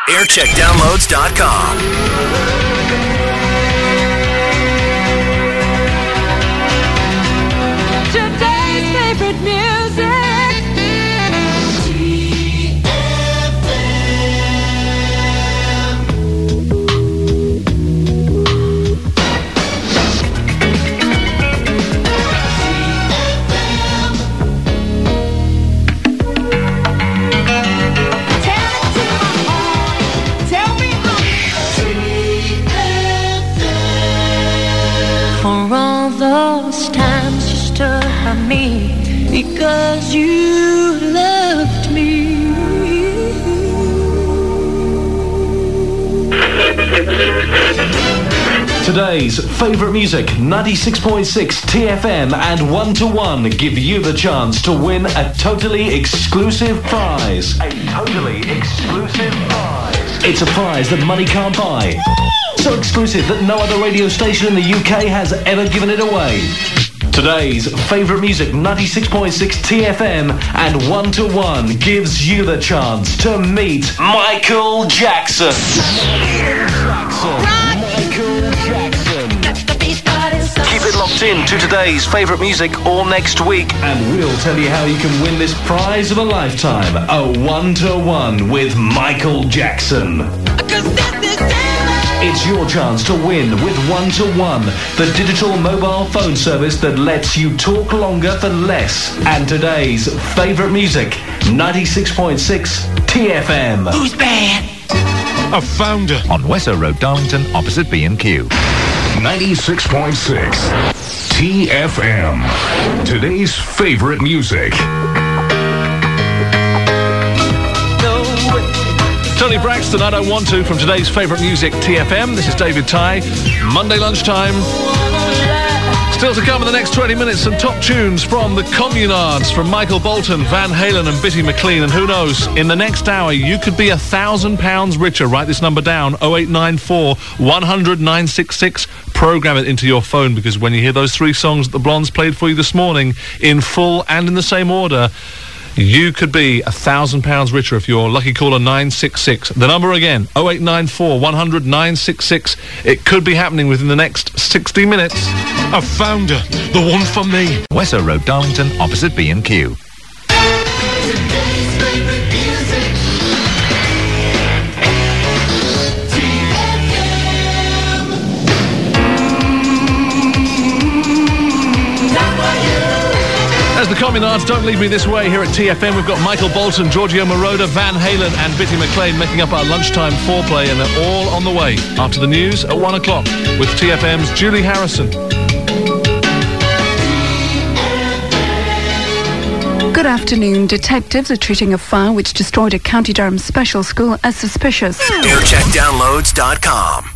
aircheckdownloads.com. Today's favorite music. For all those times you stood by me because you loved me. Today's favourite music, 96.6 TFM and 1-to-1 give you the chance to win a totally exclusive prize. A totally exclusive prize. It's a prize that money can't buy. So exclusive that no other radio station in the UK has ever given it away. Today's favourite music, 96.6 TFM and 1-to-1 gives you the chance to meet Michael Jackson. Michael Jackson. Keep it locked in to today's favourite music all next week, and we'll tell you how you can win this prize of a lifetime, a 1-to-1 with Michael Jackson. It's your chance to win with 1-to-1, the digital mobile phone service that lets you talk longer for less. And today's favourite music, 96.6 TFM. Who's bad? A founder on Wesser Road, Darlington, opposite B&Q. 96.6 TFM. Today's favorite music. Tony Braxton, I Don't Want To, from today's favourite music, TFM. This is David Tye. Monday lunchtime. Still to come in the next 20 minutes, some top tunes from the Communards, from Michael Bolton, Van Halen and Bitty McLean. And who knows, in the next hour, you could be £1,000 richer. Write this number down, 0894 100 966. Program it into your phone, because when you hear those three songs that the Blondes played for you this morning, in full and in the same order, you could be £1,000 richer if you're lucky caller 966. The number again, 0894 100 966. It could be happening within the next 60 minutes. A founder, the one for me. Wesser Road, Darlington, opposite B&Q. As the Communards Don't Leave Me This Way here at TFM, we've got Michael Bolton, Giorgio Moroder, Van Halen and Bitty McLean making up our lunchtime foreplay, and they're all on the way after the news at 1 o'clock with TFM's Julie Harrison. Good afternoon. Detectives are treating a fire which destroyed a County Durham special school as suspicious. aircheckdownloads.com.